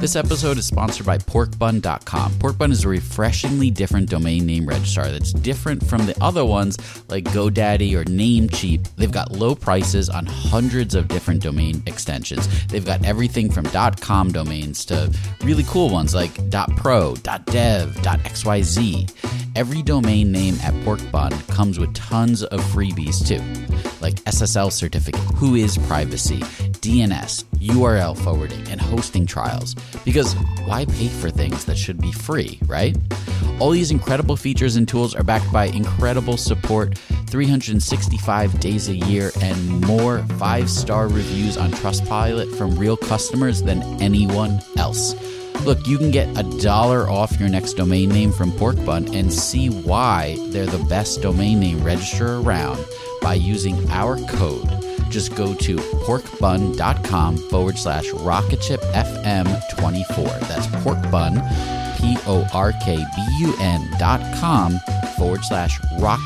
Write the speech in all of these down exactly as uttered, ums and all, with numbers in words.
This episode is sponsored by pork bun dot com. Porkbun is a refreshingly different domain name registrar that's different from the other ones like GoDaddy or Namecheap. They've got low prices on hundreds of different domain extensions. They've got everything from .com domains to really cool ones like .pro, .dev, .xyz. Every domain name at Porkbun comes with tons of freebies too, like S S L certificate, Whois privacy, D N S, U R L forwarding, and hosting trials. Because why pay for things that should be free, right? All these incredible features and tools are backed by incredible support, three hundred sixty-five days a year, and more five-star reviews on Trustpilot from real customers than anyone else. Look, you can get a dollar off your next domain name from Porkbun and see why they're the best domain name registrar around by using our code. Just go to porkbun.com forward slash rocketshipfm24. That's porkbun, P O R K B U N dot com forward slash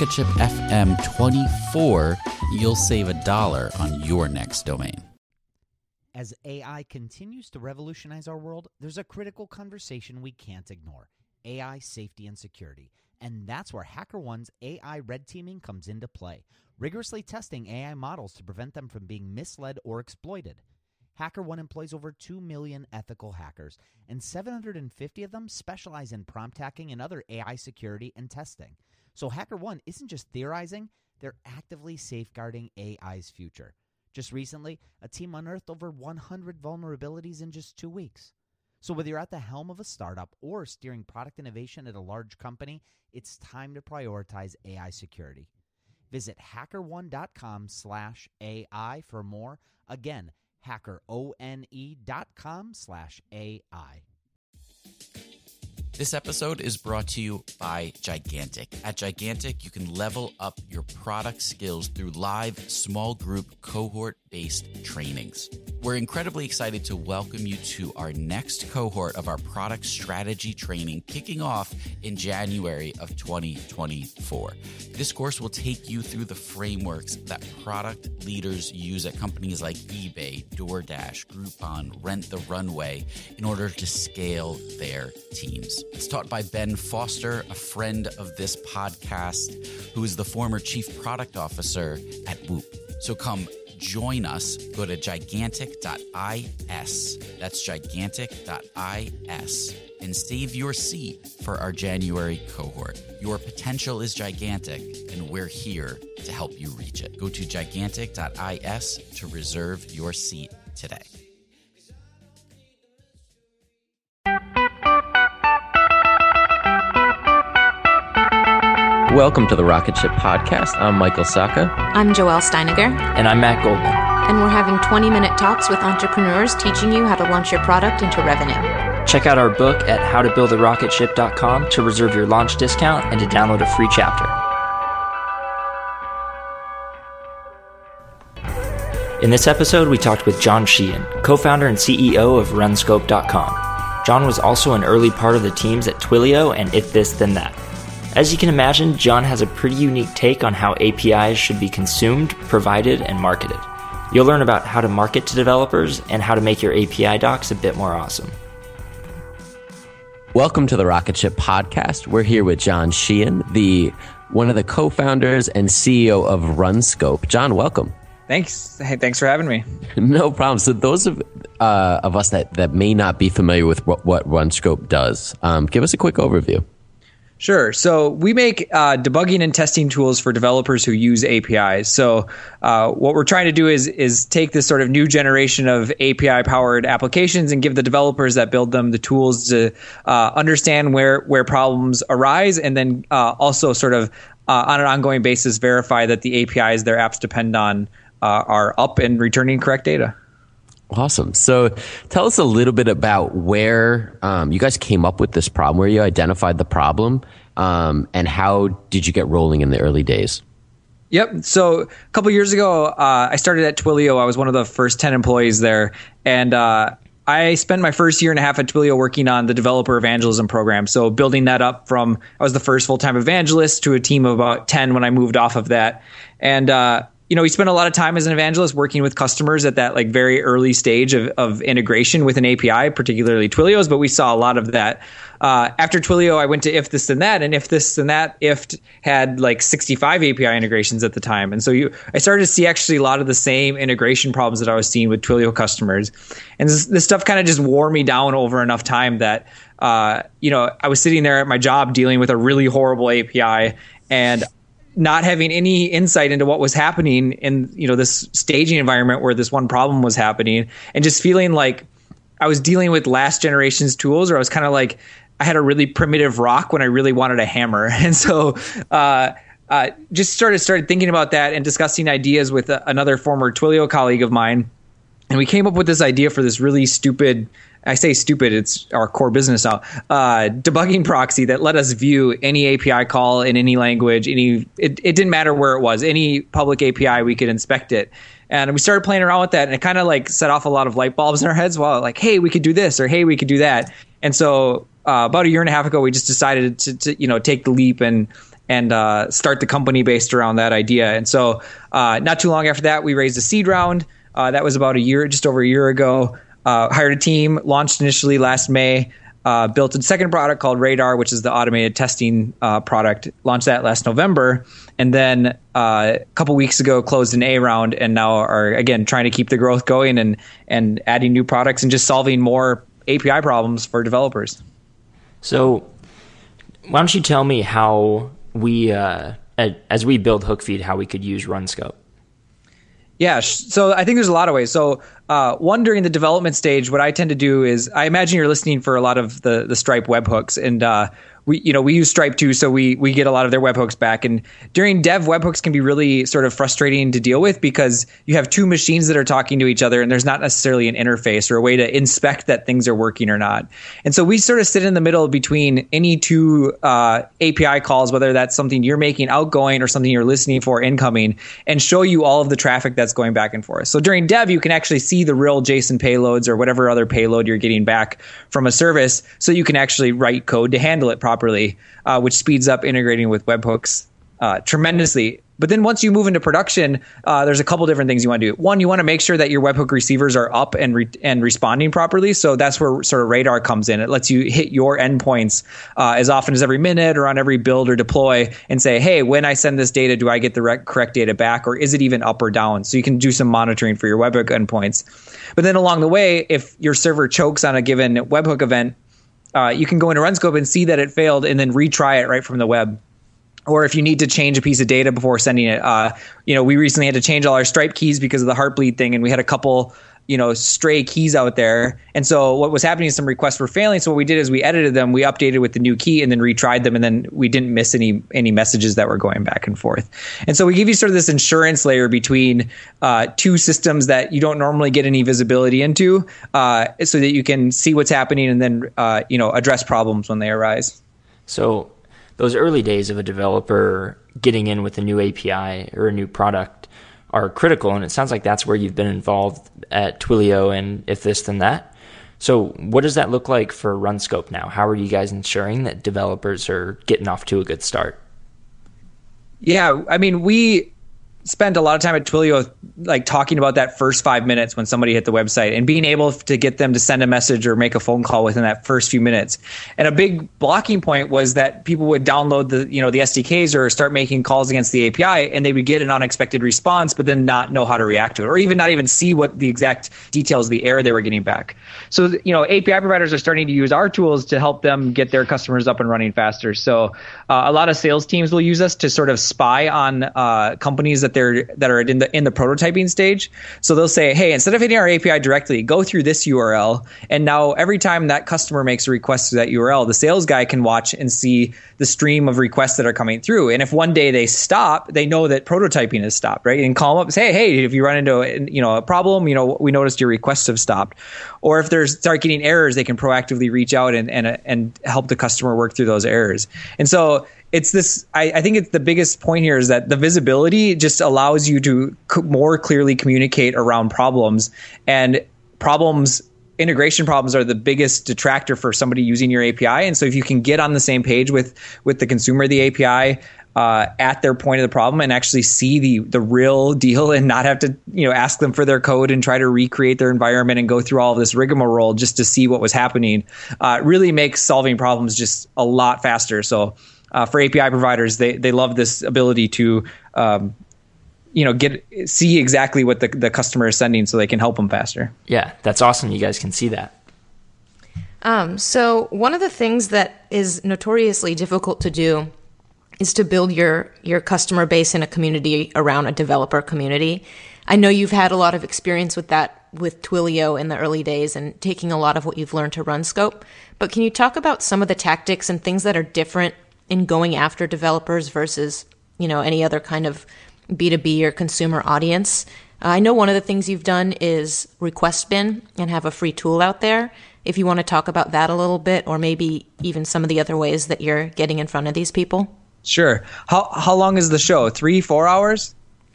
rocketshipfm24. You'll save a dollar on your next domain. As A I continues to revolutionize our world, there's a critical conversation we can't ignore: A I safety and security. And that's where HackerOne's A I red teaming comes into play, rigorously testing A I models to prevent them from being misled or exploited. HackerOne employs over two million ethical hackers, and seven hundred fifty of them specialize in prompt hacking and other A I security and testing. So HackerOne isn't just theorizing, they're actively safeguarding A I's future. Just recently, a team unearthed over one hundred vulnerabilities in just two weeks. So whether you're at the helm of a startup or steering product innovation at a large company, it's time to prioritize A I security. Visit hackerone.com slash AI for more. Again, hackerone.com slash AI. This episode is brought to you by Gigantic. At Gigantic, you can level up your product skills through live, small group, cohort-based trainings. We're incredibly excited to welcome you to our next cohort of our product strategy training, kicking off in January of twenty twenty-four. This course will take you through the frameworks that product leaders use at companies like eBay, DoorDash, Groupon, Rent the Runway in order to scale their teams. It's taught by Ben Foster, a friend of this podcast, who is the former chief product officer at Whoop. So come join us. Go to gigantic dot is. That's gigantic dot is and save your seat for our January cohort. Your potential is gigantic, and we're here to help you reach it. Go to gigantic dot is to reserve your seat today. Welcome to the Rocket Ship Podcast. I'm Michael Sacca. I'm Joelle Steiniger. And I'm Matt Goldman. And we're having twenty-minute talks with entrepreneurs teaching you how to launch your product into revenue. Check out our book at how to build a rocket ship dot com to reserve your launch discount and to download a free chapter. In this episode, we talked with John Sheehan, co-founder and C E O of run scope dot com. John was also an early part of the teams at Twilio and If This Then That. As you can imagine, John has a pretty unique take on how A P Is should be consumed, provided, and marketed. You'll learn about how to market to developers and how to make your A P I docs a bit more awesome. Welcome to the Rocket Ship Podcast. We're here with John Sheehan, the one of the co-founders and C E O of RunScope. John, welcome. Thanks. Hey, thanks for having me. No problem. So those of uh, of us that, that may not be familiar with what, what RunScope does, um, give us a quick overview. Sure. So we make uh, debugging and testing tools for developers who use A P Is. So uh, what we're trying to do is is take this sort of new generation of A P I-powered applications and give the developers that build them the tools to uh, understand where where problems arise, and then uh, also sort of uh, on an ongoing basis verify that the A P Is their apps depend on uh, are up and returning correct data. Awesome. So tell us a little bit about where um, you guys came up with this problem, where you identified the problem, um, and how did you get rolling in the early days? Yep. So a couple years ago, uh, I started at Twilio. I was one of the first ten employees there. And uh, I spent my first year and a half at Twilio working on the developer evangelism program. So building that up from, I was the first full-time evangelist to a team of about ten when I moved off of that. And uh you know, we spent a lot of time as an evangelist working with customers at that like very early stage of, of integration with an A P I, particularly Twilio's, but we saw a lot of that. Uh, after Twilio, I went to If This Then That, and If This Then That, Ift had like sixty-five A P I integrations at the time. And so you, I started to see actually a lot of the same integration problems that I was seeing with Twilio customers. And this, this stuff kind of just wore me down over enough time that, uh, you know, I was sitting there at my job dealing with a really horrible A P I and not having any insight into what was happening in, you know, this staging environment where this one problem was happening, and just feeling like I was dealing with last generation's tools, or I was kind of like, I had a really primitive rock when I really wanted a hammer. And so uh, uh, just started started thinking about that and discussing ideas with a, another former Twilio colleague of mine. And we came up with this idea for this really stupid, I say stupid, it's our core business now, uh, debugging proxy that let us view any A P I call in any language, any it, it didn't matter where it was, any public A P I, we could inspect it. And we started playing around with that, and it kind of like set off a lot of light bulbs in our heads. Well, like, hey, we could do this, or hey, we could do that. And so uh, about a year and a half ago, we just decided to, to you know, take the leap and and uh, start the company based around that idea. And so uh, not too long after that, we raised a seed round. Uh, that was about a year, just over a year ago. Uh, hired a team, launched initially last May, uh, built a second product called Radar, which is the automated testing uh, product, launched that last November. And then uh, a couple weeks ago, closed an A round, and now are, again, trying to keep the growth going and, and adding new products and just solving more A P I problems for developers. So why don't you tell me how we, uh, as we build Hookfeed, how we could use RunScope? Yeah, so I think there's a lot of ways. So uh, one, during the development stage, what I tend to do is, I imagine you're listening for a lot of the the Stripe webhooks, and uh, we you know we use Stripe too, so we we get a lot of their webhooks back. And during dev, webhooks can be really sort of frustrating to deal with because you have two machines that are talking to each other, and there's not necessarily an interface or a way to inspect that things are working or not. And so we sort of sit in the middle between any two uh, A P I calls, whether that's something you're making outgoing or something you're listening for incoming, and show you all of the traffic that's going back and forth. So during dev, you can actually see the real JSON payloads or whatever other payload you're getting back from a service, so you can actually write code to handle it properly, uh, which speeds up integrating with webhooks uh, tremendously. But then once you move into production, uh, there's a couple different things you want to do. One, you want to make sure that your webhook receivers are up and re- and responding properly. So that's where sort of Radar comes in. It lets you hit your endpoints uh, as often as every minute or on every build or deploy and say, hey, when I send this data, do I get the rec- correct data back, or is it even up or down? So you can do some monitoring for your webhook endpoints. But then along the way, if your server chokes on a given webhook event, uh, you can go into RunScope and see that it failed and then retry it right from the web. Or if you need to change a piece of data before sending it, uh, you know, we recently had to change all our Stripe keys because of the Heartbleed thing, and we had a couple, you know, stray keys out there. And so what was happening is some requests were failing. So what we did is we edited them, we updated with the new key, and then retried them, and then we didn't miss any any messages that were going back and forth. And so we give you sort of this insurance layer between uh, two systems that you don't normally get any visibility into, uh, so that you can see what's happening and then uh, you know, address problems when they arise. So those early days of a developer getting in with a new A P I or a new product are critical, and it sounds like that's where you've been involved at Twilio and If This Then That. So what does that look like for RunScope now? How are you guys ensuring that developers are getting off to a good start? Yeah, I mean, we spent a lot of time at Twilio like talking about that first five minutes when somebody hit the website and being able to get them to send a message or make a phone call within that first few minutes. And a big blocking point was that people would download the, you know, the S D Ks or start making calls against the A P I, and they would get an unexpected response, but then not know how to react to it, or even not even see what the exact details of the error they were getting back. So, you know, A P I providers are starting to use our tools to help them get their customers up and running faster. So uh, a lot of sales teams will use us to sort of spy on uh, companies that they're that are in the in the prototyping stage. So they'll say, hey, instead of hitting our A P I directly, go through this U R L. And now every time that customer makes a request to that U R L, the sales guy can watch and see the stream of requests that are coming through. And if one day they stop, they know that prototyping has stopped, right? And call them up and say, hey, if you run into a, you know, a problem, you know, we noticed your requests have stopped. Or if they start getting errors, they can proactively reach out and and and help the customer work through those errors. And so it's this, I, I think it's the biggest point here is that the visibility just allows you to c- more clearly communicate around problems, and problems integration problems are the biggest detractor for somebody using your A P I. And so if you can get on the same page with with the consumer of the A P I uh, at their point of the problem and actually see the the real deal and not have to, you know, ask them for their code and try to recreate their environment and go through all of this rigmarole just to see what was happening, uh, really makes solving problems just a lot faster. So uh, for A P I providers, they they love this ability to um, you know, get see exactly what the, the customer is sending so they can help them faster. Yeah, that's awesome. You guys can see that. Um, so one of the things that is notoriously difficult to do is to build your, your customer base in a community around a developer community. I know you've had a lot of experience with that with Twilio in the early days and taking a lot of what you've learned to RunScope. But can you talk about some of the tactics and things that are different in going after developers versus, you know, any other kind of B two B or consumer audience? Uh, I know one of the things you've done is request bin and have a free tool out there. If you want to talk about that a little bit, or maybe even some of the other ways that you're getting in front of these people. Sure. How how long is the show? Three, four hours?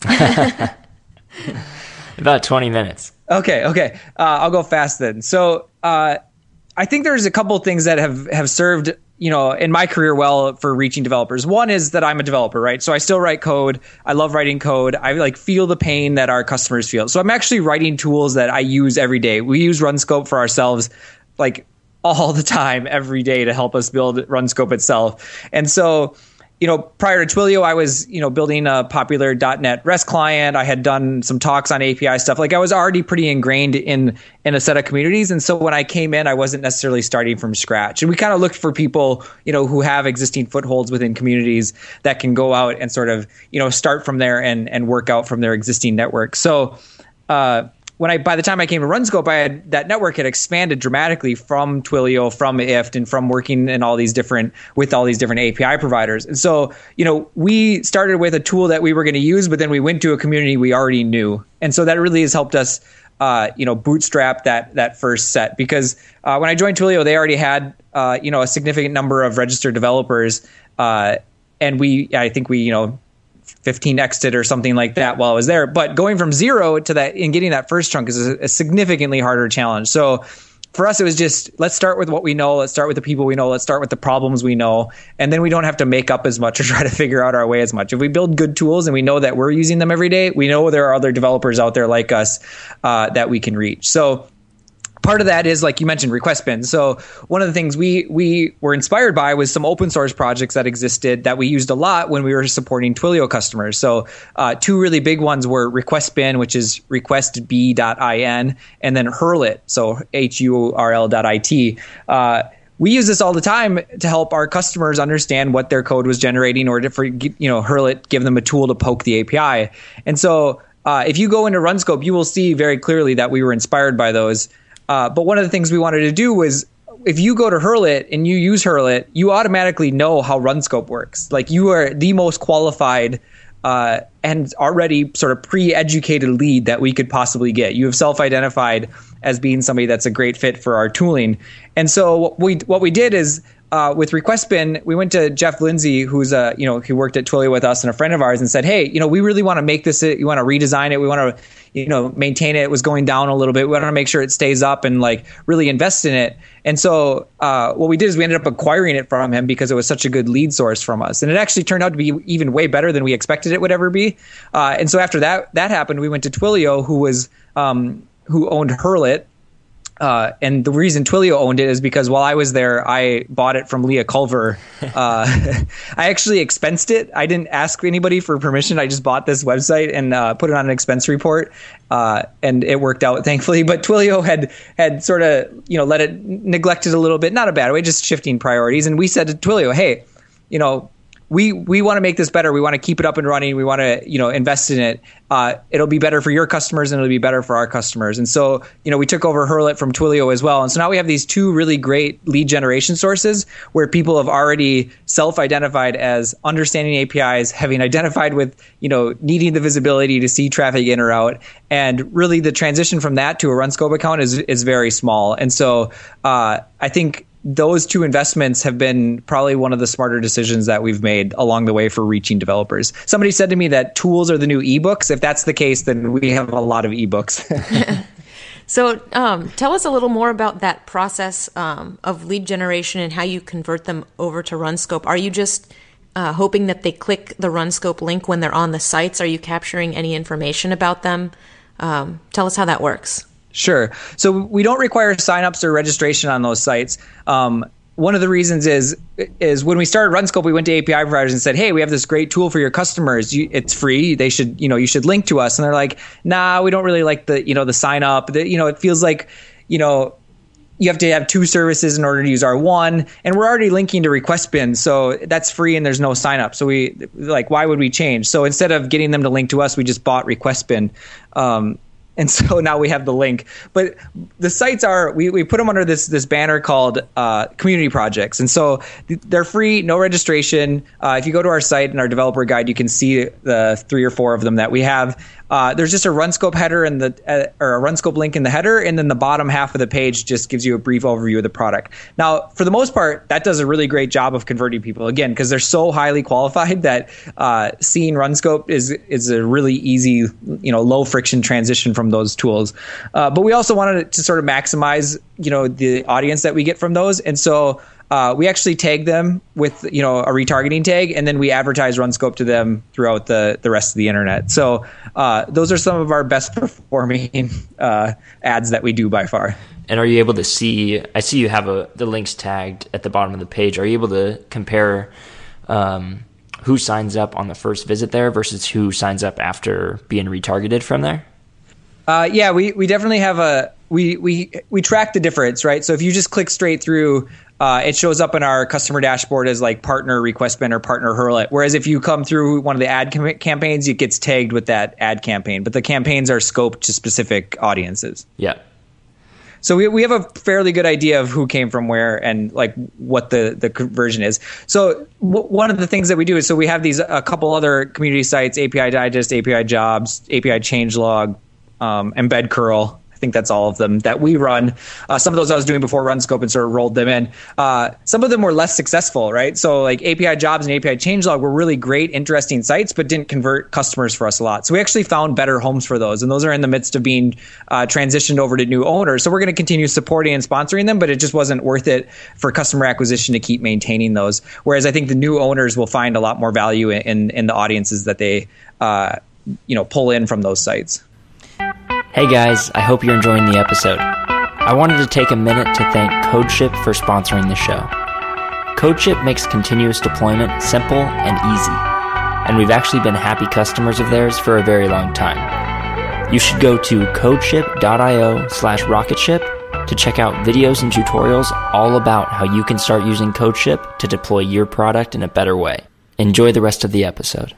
About twenty minutes. Okay, okay. Uh, I'll go fast then. So uh, I think there's a couple things that have, have served, you know, in my career well for reaching developers. One is that I'm a developer, right? So I still write code. I love writing code. I like feel the pain that our customers feel. So I'm actually writing tools that I use every day. We use RunScope for ourselves like all the time, every day to help us build RunScope itself. And so, you know, prior to Twilio, I was, you know, building a popular dot net REST client. I had done some talks on A P I stuff. Like I was already pretty ingrained in in a set of communities. And so when I came in, I wasn't necessarily starting from scratch. And we kind of looked for people, you know, who have existing footholds within communities that can go out and sort of, you know, start from there and and work out from their existing network. So uh when I, by the time I came to RunScope, I had that network had expanded dramatically from Twilio, from I F T, and from working in all these different with all these different A P I providers. And so, you know, we started with a tool that we were going to use, but then we went to a community we already knew, and so that really has helped us, uh, you know, bootstrap that that first set. Because uh, when I joined Twilio, they already had, uh, you know, a significant number of registered developers, uh, and we, I think we, you know. fifteen X'd or something like that while I was there. But going from zero to that and getting that first chunk is a, a significantly harder challenge. So for us, it was just, let's start with what we know. Let's start with the people we know. Let's start with the problems we know. And then we don't have to make up as much or try to figure out our way as much. If we build good tools and we know that we're using them every day, we know there are other developers out there like us uh, that we can reach. So part of that is, like you mentioned, request bin. So one of the things we we were inspired by was some open source projects that existed that we used a lot when we were supporting Twilio customers. So uh, two really big ones were request bin, which is request b dot in, and then Hurlit, so H U R L dot I T. Uh, we use this all the time to help our customers understand what their code was generating, or to, for, you know, Hurlit, give them a tool to poke the A P I. And so uh, if you go into RunScope, you will see very clearly that we were inspired by those. Uh, but one of the things we wanted to do was, if you go to Hurlit and you use Hurlit, you automatically know how RunScope works. Like, you are the most qualified uh, and already sort of pre-educated lead that we could possibly get. You have self-identified as being somebody that's a great fit for our tooling. And so what we what we did is, Uh, with request bin, we went to Jeff Lindsay, who's a, you know, who worked at Twilio with us and a friend of ours, and said, hey, you know, we really want to make this, you want to redesign it. We want to, you know, maintain it. It was going down a little bit. We want to make sure it stays up and like really invest in it. And so uh, what we did is we ended up acquiring it from him because it was such a good lead source from us. And it actually turned out to be even way better than we expected it would ever be. Uh, and so after that, that happened, we went to Twilio, who was, um, who owned Hurlit. Uh, and the reason Twilio owned it is because while I was there, I bought it from Leah Culver. Uh, I actually expensed it. I didn't ask anybody for permission. I just bought this website and uh, put it on an expense report, uh, and it worked out, thankfully. But Twilio had had sort of, you know, let it neglected a little bit, not a bad way, just shifting priorities. And we said to Twilio, hey, you know, we we want to make this better. We want to keep it up and running. We want to, you know, invest in it. Uh, it'll be better for your customers, and it'll be better for our customers. And so, you know, we took over Hurlit from Twilio as well. And so now we have these two really great lead generation sources where people have already self-identified as understanding A P Is, having identified with, you know, needing the visibility to see traffic in or out. And really the transition from that to a RunScope account is is very small. And so uh, I think those two investments have been probably one of the smarter decisions that we've made along the way for reaching developers. Somebody said to me that tools are the new ebooks. If that's the case, then we have a lot of ebooks. So um, tell us a little more about that process um, of lead generation and how you convert them over to RunScope. Are you just uh, hoping that they click the RunScope link when they're on the sites? Are you capturing any information about them? Um, tell us how that works. Sure. So we don't require signups or registration on those sites. Um, one of the reasons is is when we started RunScope, we went to A P I providers and said, "Hey, we have this great tool for your customers. You, it's free. They should, you know, you should link to us." And they're like, "Nah, we don't really like the, you know, the sign up. The, you know, it feels like, you know, you have to have two services in order to use our one, and we're already linking to Requestbin, so that's free and there's no sign up. So we like, why would we change? So instead of getting them to link to us, we just bought Requestbin." Um, And so now we have the link. But the sites are, we, we put them under this this banner called uh, community projects. And so they're free, no registration. Uh, if you go to our site and our developer guide, you can see the three or four of them that we have. Uh, there's just a RunScope header and the uh, or a RunScope link in the header, and then the bottom half of the page just gives you a brief overview of the product. Now, for the most part, that does a really great job of converting people. Again, because they're so highly qualified that uh, seeing RunScope is is a really easy, you know, low friction transition from those tools. Uh, but we also wanted to sort of maximize, you know, the audience that we get from those, and so. Uh, we actually tag them with, you know, a retargeting tag, and then we advertise RunScope to them throughout the, the rest of the internet. So uh, those are some of our best performing uh, ads that we do by far. And are you able to see, I see you have a, the links tagged at the bottom of the page. Are you able to compare um, who signs up on the first visit there versus who signs up after being retargeted from there? Uh, yeah, we, we definitely have a, we, we, we track the difference, right? So if you just click straight through, Uh, it shows up in our customer dashboard as like partner Requestbin or partner Hurl It. Whereas if you come through one of the ad cam- campaigns, it gets tagged with that ad campaign. But the campaigns are scoped to specific audiences. Yeah. So we we have a fairly good idea of who came from where and like what the, the conversion is. So w- one of the things that we do is so we have these a couple other community sites: A P I Digest, A P I Jobs, A P I Changelog, um, Embed Curl. I think that's all of them that we run. Uh, some of those I was doing before RunScope and sort of rolled them in. Uh, some of them were less successful, right? So like A P I Jobs and A P I Changelog were really great, interesting sites, but didn't convert customers for us a lot. So we actually found better homes for those, and those are in the midst of being uh, transitioned over to new owners. So we're going to continue supporting and sponsoring them, but it just wasn't worth it for customer acquisition to keep maintaining those. Whereas I think the new owners will find a lot more value in in the audiences that they uh, you know pull in from those sites. Hey guys, I hope you're enjoying the episode. I wanted to take a minute to thank CodeShip for sponsoring the show. CodeShip makes continuous deployment simple and easy, and we've actually been happy customers of theirs for a very long time. You should go to codeship.io slash rocketship to check out videos and tutorials all about how you can start using CodeShip to deploy your product in a better way. Enjoy the rest of the episode.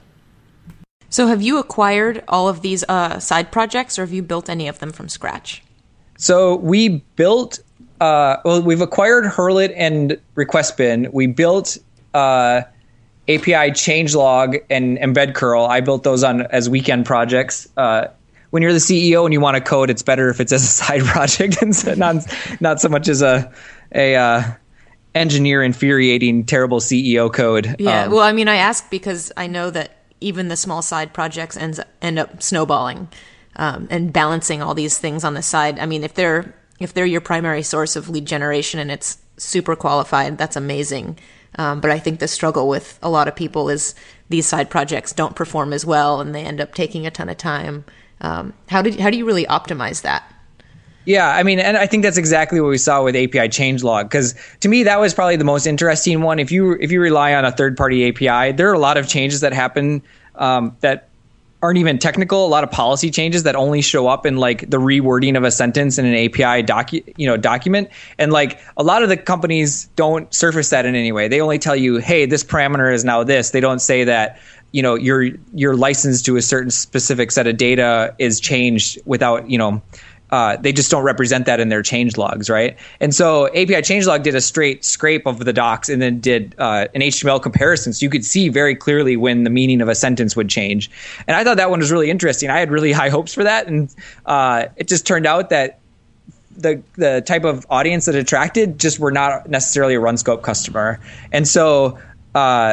So have you acquired all of these uh, side projects, or have you built any of them from scratch? So we built, uh, well, we've acquired Hurl It and Requestbin. We built uh, A P I Changelog and Embed Curl. I built those on as weekend projects. Uh, when you're the C E O and you want to code, it's better if it's as a side project and so not not so much as a a uh, engineer infuriating terrible C E O code. Yeah. Um, well, I mean, I ask because I know that even the small side projects ends end up snowballing um, and balancing all these things on the side. I mean, if they're if they're your primary source of lead generation and it's super qualified, that's amazing. Um, but I think the struggle with a lot of people is these side projects don't perform as well, and they end up taking a ton of time. Um, how did how do you really optimize that? Yeah, I mean, and I think that's exactly what we saw with A P I Changelog, because to me that was probably the most interesting one. If you if you rely on a third-party A P I, there are a lot of changes that happen um, that aren't even technical. A lot of policy changes that only show up in like the rewording of a sentence in an A P I docu- you know document, and like a lot of the companies don't surface that in any way. They only tell you, hey, this parameter is now this. They don't say that you know your your license to a certain specific set of data is changed without you know. Uh, they just don't represent that in their change logs, right? And so A P I Changelog did a straight scrape of the docs and then did uh, an H T M L comparison, so you could see very clearly when the meaning of a sentence would change. And I thought that one was really interesting. I had really high hopes for that, and uh, it just turned out that the the type of audience that attracted just were not necessarily a RunScope customer. And so uh,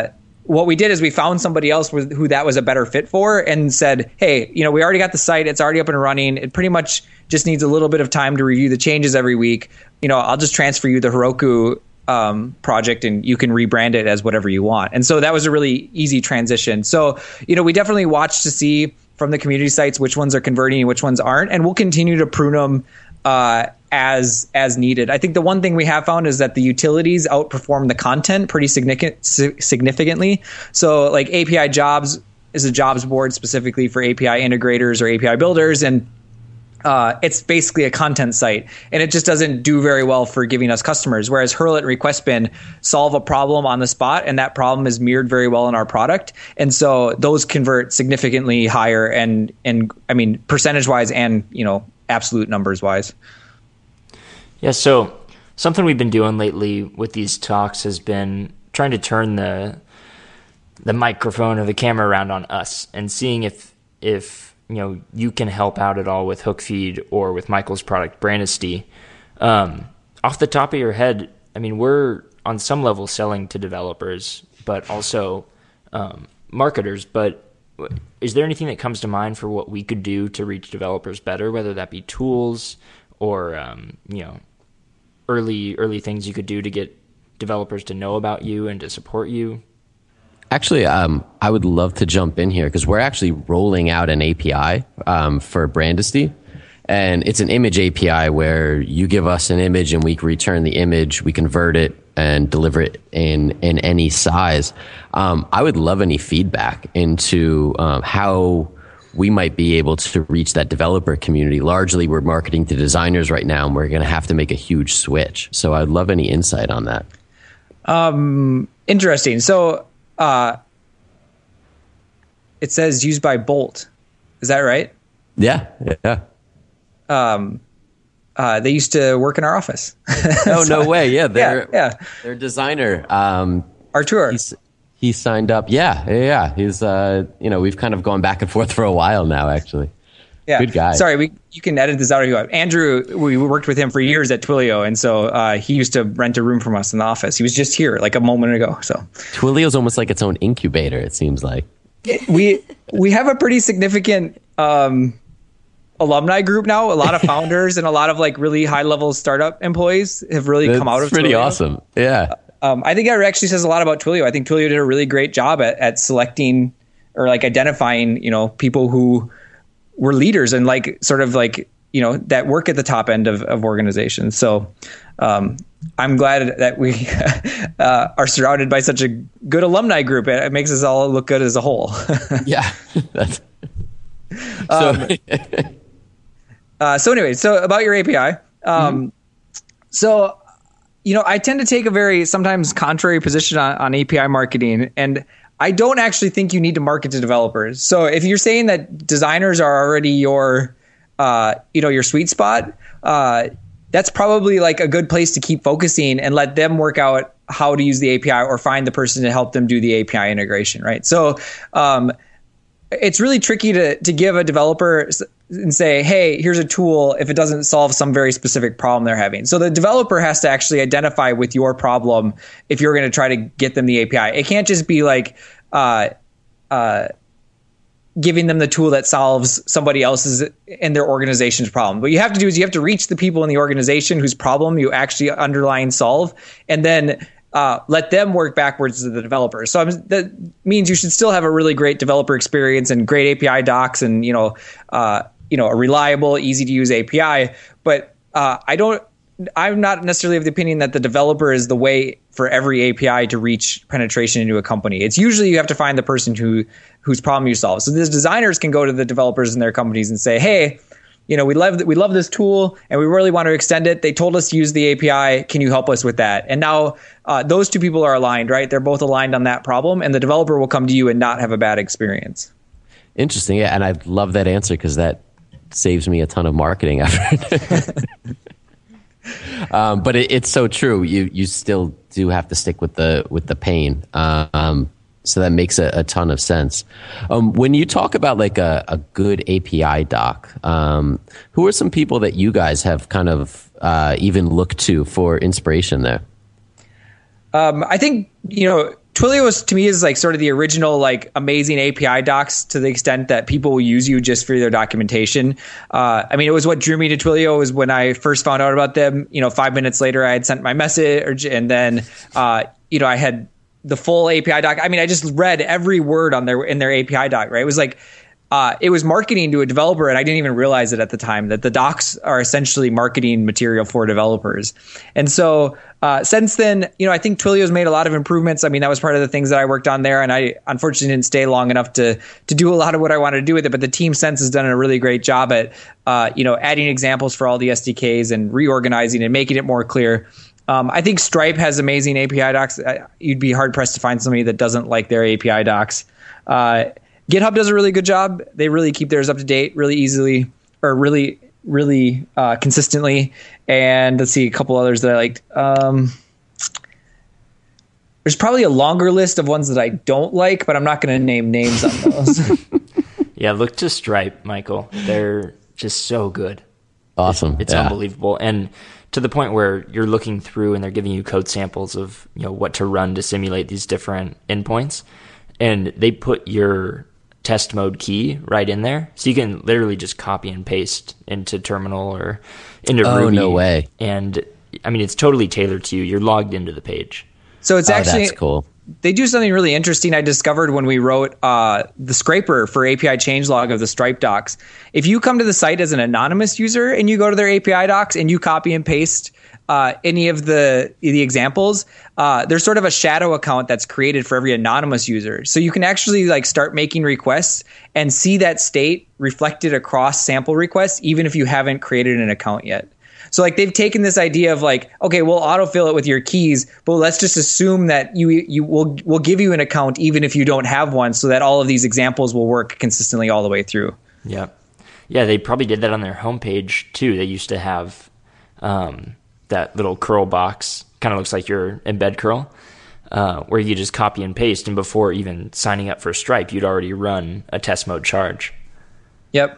what we did is we found somebody else with, who that was a better fit for and said, hey, you know, we already got the site. It's already up and running. It pretty much just needs a little bit of time to review the changes every week. You know, I'll just transfer you the Heroku um, project and you can rebrand it as whatever you want. And so that was a really easy transition. So, you know, we definitely watch to see from the community sites which ones are converting and which ones aren't. And we'll continue to prune them uh, as as needed. I think the one thing we have found is that the utilities outperform the content pretty significant, significantly. So like A P I Jobs is a jobs board specifically for A P I integrators or A P I builders, and uh, it's basically a content site, and it just doesn't do very well for giving us customers. Whereas Hurl and Requestbin solve a problem on the spot, and that problem is mirrored very well in our product, and so those convert significantly higher, and and I mean percentage wise, and you know absolute numbers wise. Yeah, so something we've been doing lately with these talks has been trying to turn the the microphone or the camera around on us and seeing if if you know you can help out at all with Hookfeed or with Michael's product Brandisty. Um, off the top of your head, I mean, we're on some level selling to developers, but also um, marketers. But is there anything that comes to mind for what we could do to reach developers better, whether that be tools or um, you know? early early things you could do to get developers to know about you and to support you? Actually, um, I would love to jump in here because we're actually rolling out an A P I um, for Brandisty. And it's an image A P I where you give us an image and we return the image, we convert it and deliver it in, in any size. Um, I would love any feedback into um, how we might be able to reach that developer community. Largely, we're marketing to designers right now, and we're going to have to make a huge switch. So I'd love any insight on that. Um, interesting. So uh, it says used by Bolt. Is that right? Yeah, yeah. Um, uh, they used to work in our office. Oh, so, no way. Yeah, they're, yeah, yeah. Their designer. Um, Artur. He's, He signed up. Yeah, yeah, yeah. He's, uh, you know, we've kind of gone back and forth for a while now, actually. Yeah. Good guy. Sorry, we you can edit this out if you want. Andrew, we worked with him for years at Twilio, and so uh, he used to rent a room from us in the office. He was just here like a moment ago. So Twilio's almost like its own incubator, it seems like. we we have a pretty significant um, alumni group now. A lot of founders and a lot of like really high level startup employees have really That's come out of pretty Twilio. Awesome. Yeah. Um, I think that actually says a lot about Twilio. I think Twilio did a really great job at, at selecting or like identifying, you know, people who were leaders and like sort of like, you know, that work at the top end of, of organizations. So um, I'm glad that we uh, are surrounded by such a good alumni group. It, it makes us all look good as a whole. Yeah. That's, um, so, uh, so anyway, so about your A P I. Um, mm-hmm. So, you know, I tend to take a very sometimes contrary position on, on A P I marketing, and I don't actually think you need to market to developers. So if you're saying that designers are already your, uh, you know, your sweet spot, uh, that's probably like a good place to keep focusing and let them work out how to use the A P I or find the person to help them do the A P I integration, right? So um, it's really tricky to to give a developer and say, hey, here's a tool if it doesn't solve some very specific problem they're having. So the developer has to actually identify with your problem if you're going to try to get them the A P I. It can't just be like uh, uh, giving them the tool that solves somebody else's in their organization's problem. What you have to do is you have to reach the people in the organization whose problem you actually underline solve, and then Uh, let them work backwards to the developers. So I'm, that means you should still have a really great developer experience and great A P I docs and, you know, uh, you know, a reliable, easy to use A P I. But uh, I don't, I'm not necessarily of the opinion that the developer is the way for every A P I to reach penetration into a company. It's usually you have to find the person who whose problem you solve. So these designers can go to the developers in their companies and say, hey, you know, we love we love this tool and we really want to extend it. They told us to use the A P I. Can you help us with that? And now uh, those two people are aligned, right? They're both aligned on that problem, and the developer will come to you and not have a bad experience. Interesting. Yeah. And I love that answer because that saves me a ton of marketing effort. um, but it, it's so true. You you still do have to stick with the with the pain. Um, So that makes a, a ton of sense. Um, when you talk about like a, a good A P I doc, um, who are some people that you guys have kind of uh, even looked to for inspiration there? Um, I think, you know, Twilio is, to me, is like sort of the original like amazing A P I docs to the extent that people will use you just for their documentation. Uh, I mean, it was what drew me to Twilio was when I first found out about them. You know, five minutes later, I had sent my message, and then uh, you know I had the full A P I doc. I mean, I just read every word on their in their A P I doc. Right, it was like. Uh, it was marketing to a developer, and I didn't even realize it at the time that the docs are essentially marketing material for developers. And so uh, since then, you know, I think Twilio's made a lot of improvements. I mean, that was part of the things that I worked on there, and I unfortunately didn't stay long enough to to do a lot of what I wanted to do with it. But the team since has done a really great job at, uh, you know, adding examples for all the S D Ks and reorganizing and making it more clear. Um, I think Stripe has amazing A P I docs. You'd be hard pressed to find somebody that doesn't like their A P I docs. Uh, GitHub does a really good job. They really keep theirs up to date really easily or really, really uh, consistently. And let's see, a couple others that I liked. Um, there's probably a longer list of ones that I don't like, but I'm not going to name names on those. Yeah, look to Stripe, Michael. They're just so good. Awesome. It's, it's yeah. unbelievable. And to the point where you're looking through and they're giving you code samples of, you know, what to run to simulate these different endpoints. And they put your test mode key right in there. So you can literally just copy and paste into terminal or into oh, Ruby. No way. And I mean, it's totally tailored to you. You're logged into the page. So it's oh, actually, that's cool. They do something really interesting I discovered when we wrote uh, the scraper for A P I changelog of the Stripe docs. If you come to the site as an anonymous user and you go to their A P I docs and you copy and paste uh, any of the the examples, uh, there's sort of a shadow account that's created for every anonymous user. So you can actually like start making requests and see that state reflected across sample requests, even if you haven't created an account yet. So like they've taken this idea of like, okay, we'll autofill it with your keys, but let's just assume that you you will will give you an account even if you don't have one, so that all of these examples will work consistently all the way through. Yeah, yeah, they probably did that on their homepage too. They used to have um, that little curl box, kind of looks like your embed curl, uh, where you just copy and paste, and before even signing up for Stripe, you'd already run a test mode charge. Yep.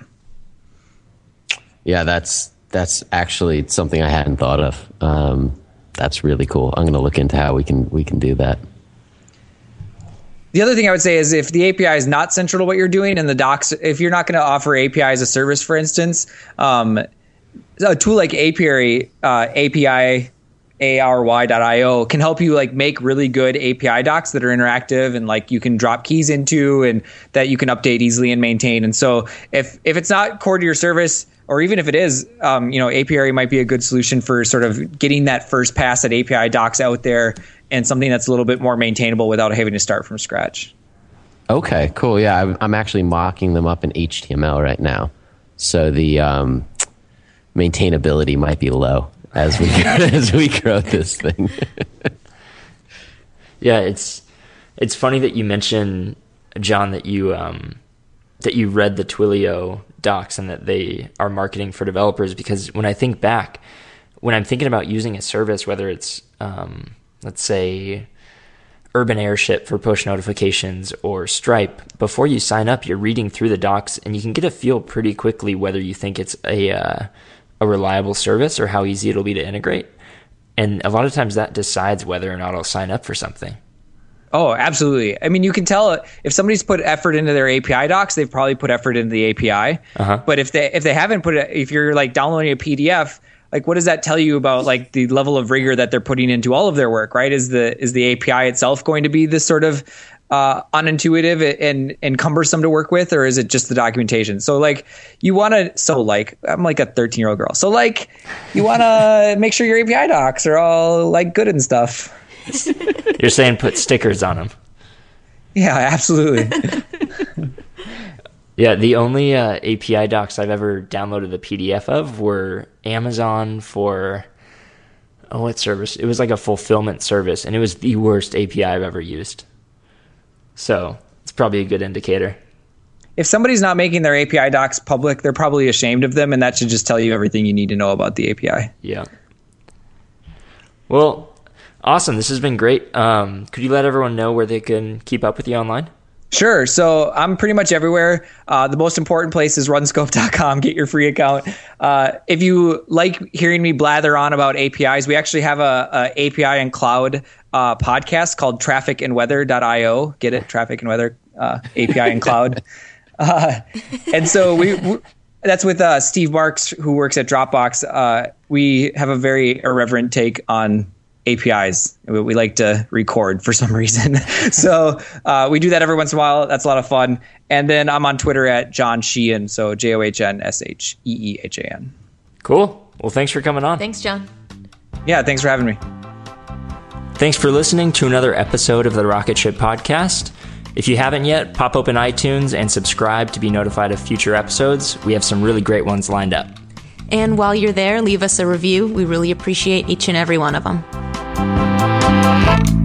Yeah, that's. That's actually something I hadn't thought of. Um, that's really cool. I'm going to look into how we can we can do that. The other thing I would say is if the A P I is not central to what you're doing and the docs, if you're not going to offer A P I as a service, for instance, um, a tool like Apiary, uh, A P I A R Y dot I O can help you like make really good A P I docs that are interactive and like you can drop keys into and that you can update easily and maintain. And so if if it's not core to your service, or even if it is, um, you know, Apiary might be a good solution for sort of getting that first pass at A P I docs out there and something that's a little bit more maintainable without having to start from scratch. Okay, cool. Yeah, I'm, I'm actually mocking them up in H T M L right now, so the um, maintainability might be low as we as we grow this thing. Yeah, it's it's funny that you mention, John, that you um, that you read the Twilio docs and that they are marketing for developers, because when I think back, when I'm thinking about using a service, whether it's um, let's say Urban Airship for push notifications or Stripe, before you sign up, you're reading through the docs and you can get a feel pretty quickly whether you think it's a uh, a reliable service or how easy it'll be to integrate. And a lot of times that decides whether or not I'll sign up for something. Oh, absolutely. I mean, you can tell if somebody's put effort into their A P I docs, they've probably put effort into the A P I. Uh-huh. But if they if they haven't put it, if you're like downloading a P D F, like what does that tell you about like the level of rigor that they're putting into all of their work, right? Is the is the A P I itself going to be this sort of uh, unintuitive and and cumbersome to work with, or is it just the documentation? So like you want to, so like I'm like a thirteen year old girl, so like you want to make sure your A P I docs are all like good and stuff. You're saying put stickers on them. Yeah, absolutely. Yeah, the only uh, A P I docs I've ever downloaded the P D F of were Amazon for, oh, what service? It was like a fulfillment service, and it was the worst A P I I've ever used. So it's probably a good indicator. If somebody's not making their A P I docs public, they're probably ashamed of them, and that should just tell you everything you need to know about the A P I. Yeah. Well, awesome. This has been great. Um, could you let everyone know where they can keep up with you online? Sure. So I'm pretty much everywhere. Uh, the most important place is runscope dot com. Get your free account. Uh, if you like hearing me blather on about A P Is, we actually have a, a A P I and cloud uh, podcast called traffic and weather dot io. Get it? Traffic and Weather, uh, A P I and Cloud. Uh, and so we, we that's with uh, Steve Marks, who works at Dropbox. Uh, we have a very irreverent take on A P Is. We like to record for some reason. so uh, we do that every once in a while. That's a lot of fun. And then I'm on Twitter at John Sheehan. So J O H N S H E E H A N. Cool. Well, thanks for coming on. Thanks, John. Yeah, thanks for having me. Thanks for listening to another episode of the Rocket Ship Podcast. If you haven't yet, pop open iTunes and subscribe to be notified of future episodes. We have some really great ones lined up. And while you're there, leave us a review. We really appreciate each and every one of them.